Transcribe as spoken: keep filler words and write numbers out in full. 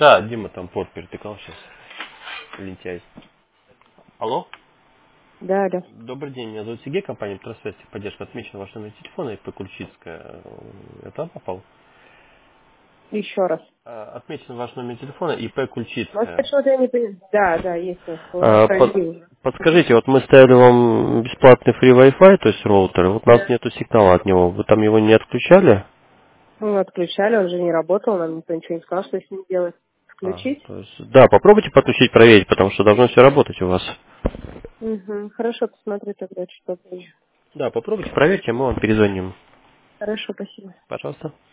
Да, Дима там порт перетыкал сейчас. Лентяй. Алло? Да, да. Добрый день, меня зовут Сергей, компания Тросвест, поддержка отмечена ваш номер телефона, и П. Кульчицкая. Это попал? Еще раз. А, Отмечен ваш номер телефона и П. Может, Кульчицкая. что-то я не понимаю. Да, да, есть у нас. А, под- Провели уже. Подскажите, вот мы ставили вам бесплатный free Wi-Fi, то есть роутер, вот у нас Да. нету сигнала от него, вы там его не отключали? Ну, отключали, он же не работал, нам никто ничего не сказал, что с ним делать. А, Включить? то есть, да, попробуйте подключить, проверить, потому что должно все работать у вас. Угу. Хорошо, посмотрю тогда, что позже. Да, попробуйте, проверьте, мы вам перезвоним. Хорошо, спасибо. Пожалуйста.